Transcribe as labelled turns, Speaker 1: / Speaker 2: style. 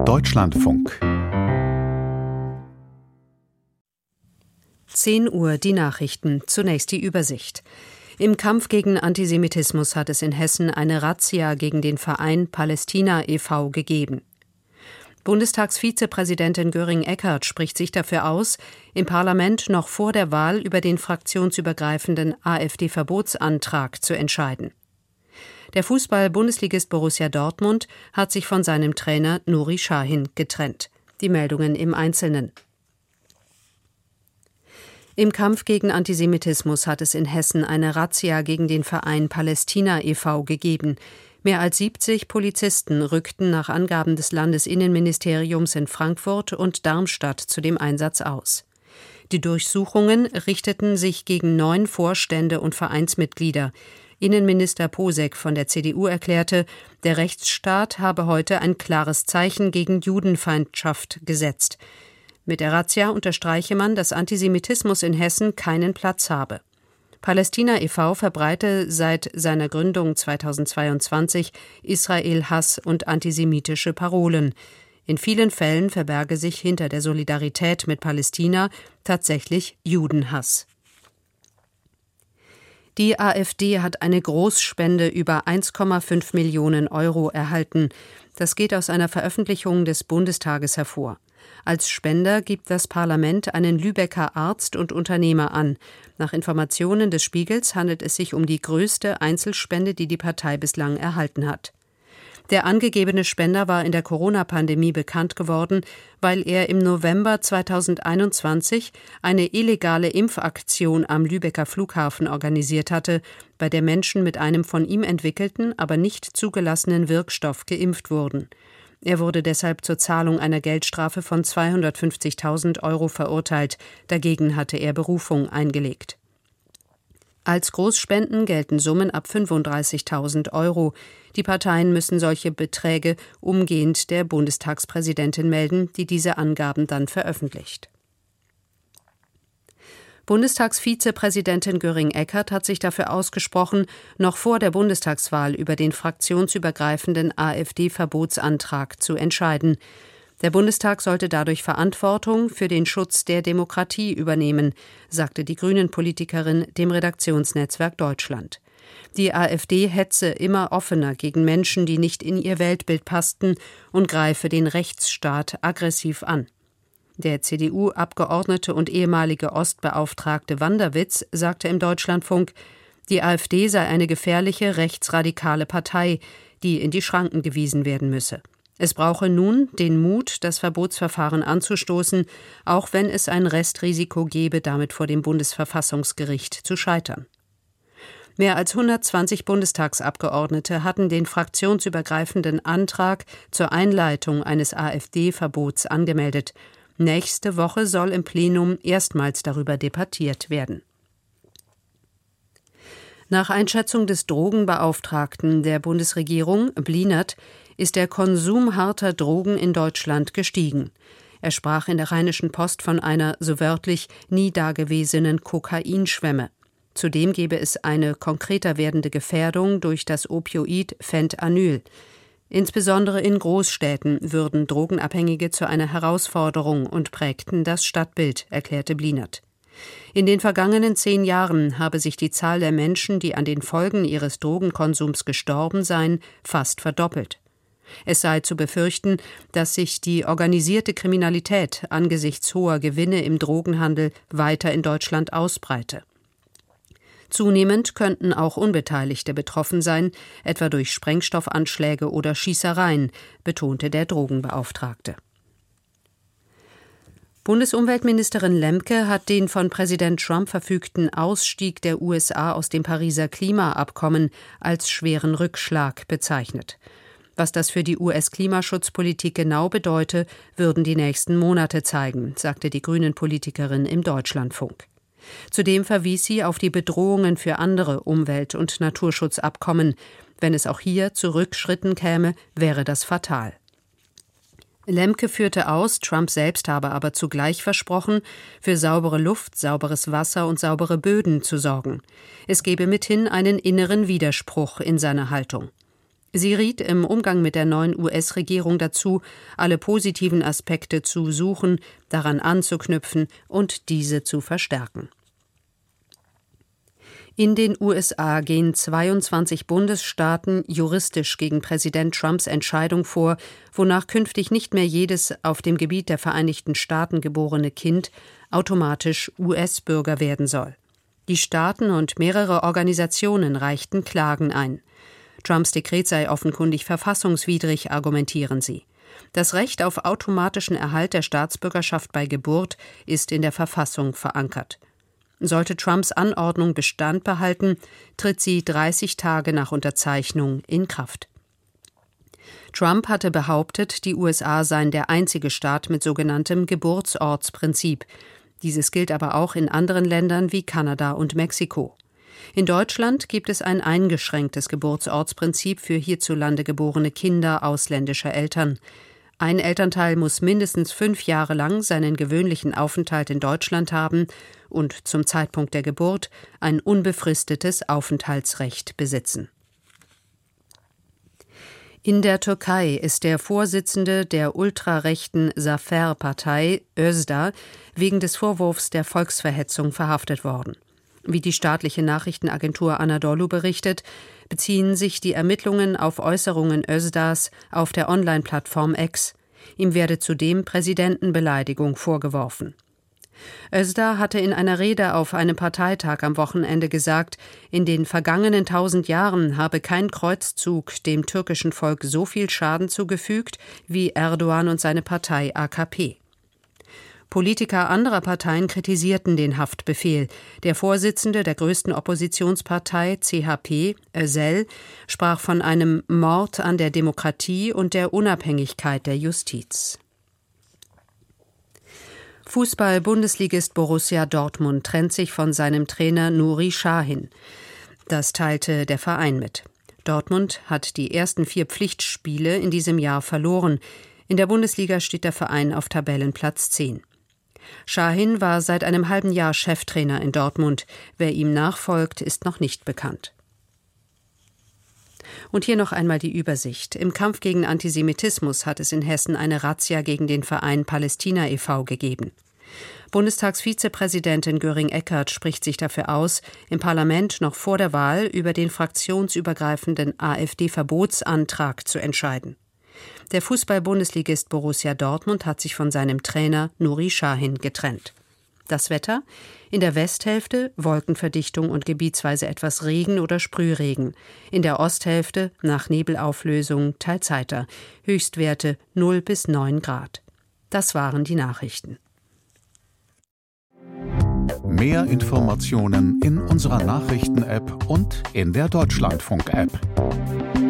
Speaker 1: Deutschlandfunk
Speaker 2: 10 Uhr die Nachrichten. Zunächst die Übersicht. Im Kampf gegen Antisemitismus hat es in Hessen eine Razzia gegen den Verein Palästina e.V. gegeben. Bundestagsvizepräsidentin Göring-Eckardt spricht sich dafür aus, im Parlament noch vor der Wahl über den fraktionsübergreifenden AfD-Verbotsantrag zu entscheiden. Der Fußball-Bundesligist Borussia Dortmund hat sich von seinem Trainer Nuri Sahin getrennt. Die Meldungen im Einzelnen. Im Kampf gegen Antisemitismus hat es in Hessen eine Razzia gegen den Verein Palästina e.V. gegeben. Mehr als 70 Polizisten rückten nach Angaben des Landesinnenministeriums in Frankfurt und Darmstadt zu dem Einsatz aus. Die Durchsuchungen richteten sich gegen 9 Vorstände und Vereinsmitglieder. Innenminister Posek von der CDU erklärte, der Rechtsstaat habe heute ein klares Zeichen gegen Judenfeindschaft gesetzt. Mit der Razzia unterstreiche man, dass Antisemitismus in Hessen keinen Platz habe. Palästina e.V. verbreite seit seiner Gründung 2022 Israel-Hass und antisemitische Parolen. In vielen Fällen verberge sich hinter der Solidarität mit Palästina tatsächlich Judenhass. Die AfD hat eine Großspende über 1,5 Millionen Euro erhalten. Das geht aus einer Veröffentlichung des Bundestages hervor. Als Spender gibt das Parlament einen Lübecker Arzt und Unternehmer an. Nach Informationen des Spiegels handelt es sich um die größte Einzelspende, die die Partei bislang erhalten hat. Der angegebene Spender war in der Corona-Pandemie bekannt geworden, weil er im November 2021 eine illegale Impfaktion am Lübecker Flughafen organisiert hatte, bei der Menschen mit einem von ihm entwickelten, aber nicht zugelassenen Wirkstoff geimpft wurden. Er wurde deshalb zur Zahlung einer Geldstrafe von 250.000 Euro verurteilt. Dagegen hatte er Berufung eingelegt. Als Großspenden gelten Summen ab 35.000 Euro. Die Parteien müssen solche Beträge umgehend der Bundestagspräsidentin melden, die diese Angaben dann veröffentlicht. Bundestagsvizepräsidentin Göring-Eckardt hat sich dafür ausgesprochen, noch vor der Bundestagswahl über den fraktionsübergreifenden AfD-Verbotsantrag zu entscheiden. Der Bundestag sollte dadurch Verantwortung für den Schutz der Demokratie übernehmen, sagte die Grünen-Politikerin dem Redaktionsnetzwerk Deutschland. Die AfD hetze immer offener gegen Menschen, die nicht in ihr Weltbild passten, und greife den Rechtsstaat aggressiv an. Der CDU-Abgeordnete und ehemalige Ostbeauftragte Wanderwitz sagte im Deutschlandfunk, die AfD sei eine gefährliche rechtsradikale Partei, die in die Schranken gewiesen werden müsse. Es brauche nun den Mut, das Verbotsverfahren anzustoßen, auch wenn es ein Restrisiko gebe, damit vor dem Bundesverfassungsgericht zu scheitern. Mehr als 120 Bundestagsabgeordnete hatten den fraktionsübergreifenden Antrag zur Einleitung eines AfD-Verbots angemeldet. Nächste Woche soll im Plenum erstmals darüber debattiert werden. Nach Einschätzung des Drogenbeauftragten der Bundesregierung, Blinert, ist der Konsum harter Drogen in Deutschland gestiegen. Er sprach in der Rheinischen Post von einer, so wörtlich, nie dagewesenen Kokainschwemme. Zudem gebe es eine konkreter werdende Gefährdung durch das Opioid Fentanyl. Insbesondere in Großstädten würden Drogenabhängige zu einer Herausforderung und prägten das Stadtbild, erklärte Blinert. In den vergangenen 10 Jahren habe sich die Zahl der Menschen, die an den Folgen ihres Drogenkonsums gestorben seien, fast verdoppelt. Es sei zu befürchten, dass sich die organisierte Kriminalität angesichts hoher Gewinne im Drogenhandel weiter in Deutschland ausbreite. Zunehmend könnten auch Unbeteiligte betroffen sein, etwa durch Sprengstoffanschläge oder Schießereien, betonte der Drogenbeauftragte. Bundesumweltministerin Lemke hat den von Präsident Trump verfügten Ausstieg der USA aus dem Pariser Klimaabkommen als schweren Rückschlag bezeichnet. Was das für die US-Klimaschutzpolitik genau bedeute, würden die nächsten Monate zeigen, sagte die Grünen-Politikerin im Deutschlandfunk. Zudem verwies sie auf die Bedrohungen für andere Umwelt- und Naturschutzabkommen. Wenn es auch hier zu Rückschritten käme, wäre das fatal. Lemke führte aus, Trump selbst habe aber zugleich versprochen, für saubere Luft, sauberes Wasser und saubere Böden zu sorgen. Es gebe mithin einen inneren Widerspruch in seiner Haltung. Sie riet im Umgang mit der neuen US-Regierung dazu, alle positiven Aspekte zu suchen, daran anzuknüpfen und diese zu verstärken. In den USA gehen 22 Bundesstaaten juristisch gegen Präsident Trumps Entscheidung vor, wonach künftig nicht mehr jedes auf dem Gebiet der Vereinigten Staaten geborene Kind automatisch US-Bürger werden soll. Die Staaten und mehrere Organisationen reichten Klagen ein. Trumps Dekret sei offenkundig verfassungswidrig, argumentieren sie. Das Recht auf automatischen Erhalt der Staatsbürgerschaft bei Geburt ist in der Verfassung verankert. Sollte Trumps Anordnung Bestand behalten, tritt sie 30 Tage nach Unterzeichnung in Kraft. Trump hatte behauptet, die USA seien der einzige Staat mit sogenanntem Geburtsortsprinzip. Dieses gilt aber auch in anderen Ländern wie Kanada und Mexiko. In Deutschland gibt es ein eingeschränktes Geburtsortsprinzip für hierzulande geborene Kinder ausländischer Eltern. Ein Elternteil muss mindestens 5 Jahre lang seinen gewöhnlichen Aufenthalt in Deutschland haben und zum Zeitpunkt der Geburt ein unbefristetes Aufenthaltsrecht besitzen. In der Türkei ist der Vorsitzende der ultrarechten Zafer-Partei, Özdağ, wegen des Vorwurfs der Volksverhetzung verhaftet worden. Wie die staatliche Nachrichtenagentur Anadolu berichtet, beziehen sich die Ermittlungen auf Äußerungen Özdağs auf der Online-Plattform X. Ihm werde zudem Präsidentenbeleidigung vorgeworfen. Özdağ hatte in einer Rede auf einem Parteitag am Wochenende gesagt, in den vergangenen 1000 Jahren habe kein Kreuzzug dem türkischen Volk so viel Schaden zugefügt wie Erdogan und seine Partei AKP. Politiker anderer Parteien kritisierten den Haftbefehl. Der Vorsitzende der größten Oppositionspartei, CHP, Özel, sprach von einem Mord an der Demokratie und der Unabhängigkeit der Justiz. Fußball-Bundesligist Borussia Dortmund trennt sich von seinem Trainer Nuri Sahin. Das teilte der Verein mit. Dortmund hat die ersten 4 Pflichtspiele in diesem Jahr verloren. In der Bundesliga steht der Verein auf Tabellenplatz 10. Sahin war seit einem halben Jahr Cheftrainer in Dortmund. Wer ihm nachfolgt, ist noch nicht bekannt. Und hier noch einmal die Übersicht. Im Kampf gegen Antisemitismus hat es in Hessen eine Razzia gegen den Verein Palästina e.V. gegeben. Bundestagsvizepräsidentin Göring-Eckardt spricht sich dafür aus, im Parlament noch vor der Wahl über den fraktionsübergreifenden AfD-Verbotsantrag zu entscheiden. Der Fußball-Bundesligist Borussia Dortmund hat sich von seinem Trainer Nuri Sahin getrennt. Das Wetter? In der Westhälfte Wolkenverdichtung und gebietsweise etwas Regen oder Sprühregen. In der Osthälfte nach Nebelauflösung teils heiter. Höchstwerte 0 bis 9 Grad. Das waren die Nachrichten.
Speaker 1: Mehr Informationen in unserer Nachrichten-App und in der Deutschlandfunk-App.